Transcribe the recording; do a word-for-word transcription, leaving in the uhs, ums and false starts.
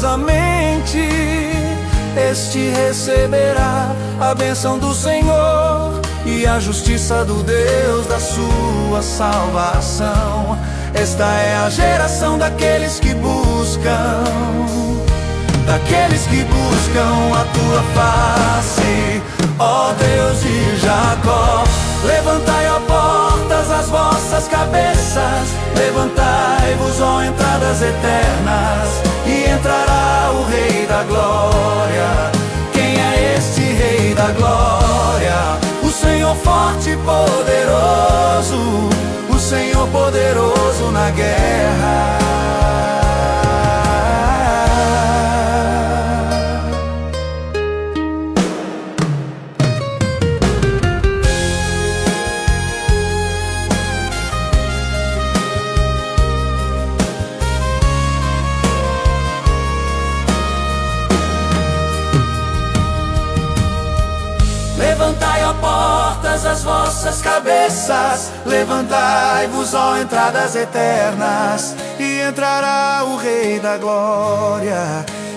gloriosamente, este receberá a bênção do Senhor e a justiça do Deus da sua salvação. Esta é a geração daqueles que buscam, daqueles que buscam a tua face, ó Deus de Jacó. Levantai, ó portas, as vossas cabeças, levantai-vos, ó entradas eternas, e entrará o Rei da Glória. Quem é este Rei da Glória? O Senhor forte e poderoso, o Senhor poderoso na guerra. Levantai, ó portas, as vossas cabeças, levantai-vos, ó entradas eternas, e entrará o Rei da Glória.